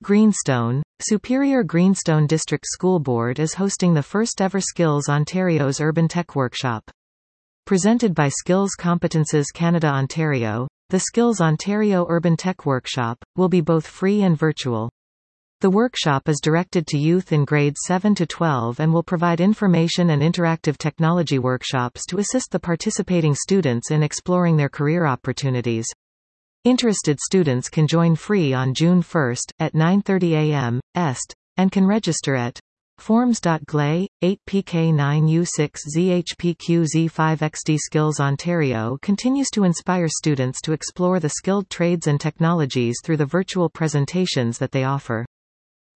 Greenstone. Superior Greenstone District School Board is hosting the first ever Skills Ontario's Urban Tech Workshop. Presented by Skills Competences Canada Ontario, the Skills Ontario Urban Tech Workshop will be both free and virtual. The workshop is directed to youth in grades 7 to 12 and will provide information and interactive technology workshops to assist the participating students in exploring their career opportunities. Interested students can join free on June 1 at 9:30 a.m. EST, and can register at forms.gla, 8pk9u6zhpqz5xd. Skills Ontario continues to inspire students to explore the skilled trades and technologies through the virtual presentations that they offer.